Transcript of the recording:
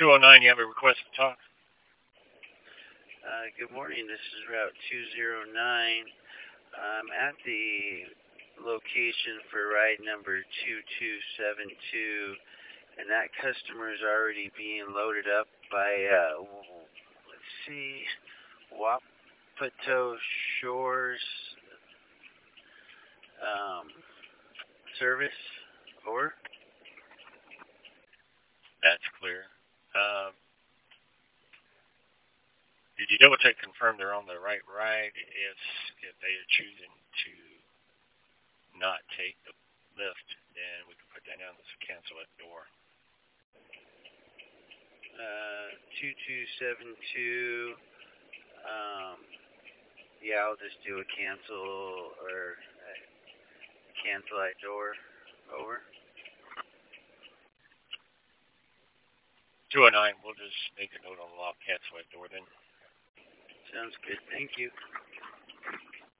209, you have a request to talk? Good morning. This is Route 209. I'm at the location for ride number 2272, and that customer is already being loaded up by, let's see, Wapato Shores service. Over. That's clear. Did you double check confirm they're on the right ride if they are choosing to not take the lift, then we can put that down as a cancel at door. 2272. Yeah, I'll just do a cancel or cancel at door. Over. 209, we'll just make a note on the log, cancel at door then. Sounds good. Thank you.